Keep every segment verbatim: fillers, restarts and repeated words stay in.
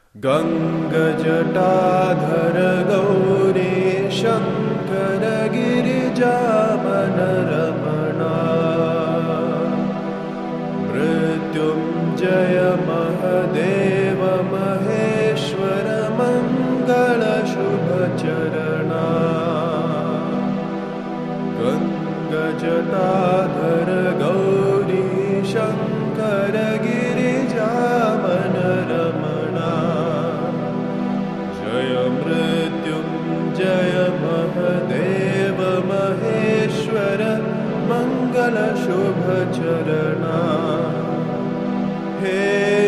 गङ्गजटाधर गौरी शङ्कर गिरिजामन रमणा मृत्युञ्जय महदेव महेश्वर मङ्गल शुभचरणा गङ्गजटाधर गौरी शङ्कर गिरिजामन रमणा जय मृत्युञ्जय महदेव महेश्वर मङ्गल शुभचरणा हे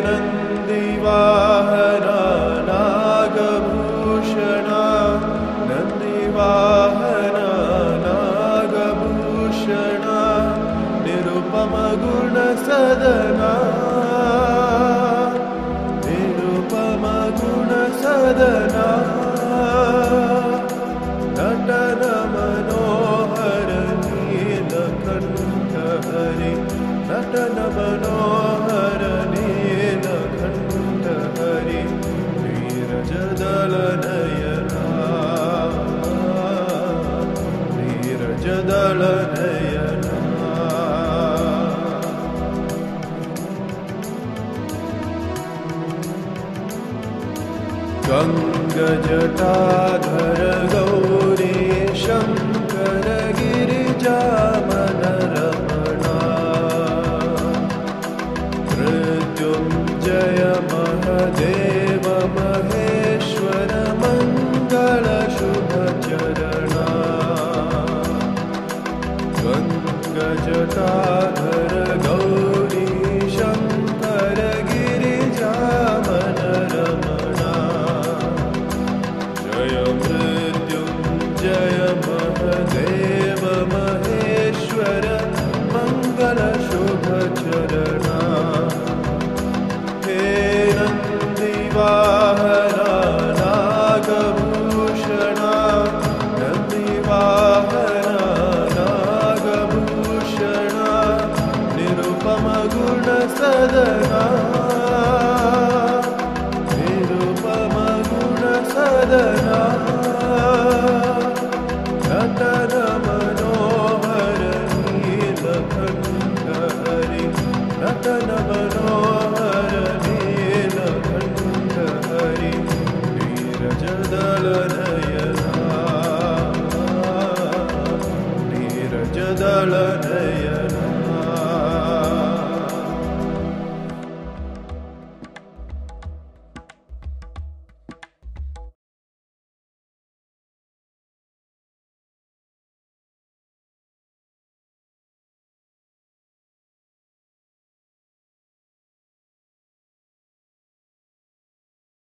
नन्दिवाहना नागभूषणा नन्दिवाहना नागभूषणा निरुपम गुणसदना निरुपम गुणसदना नटन मनोहर नीलकण्ठ हरि नटन मनोहर नीलकण्ठ हरि नीरजदलनयना नीरजदलनयना गङ्गजटाधर गौरी शङ्कर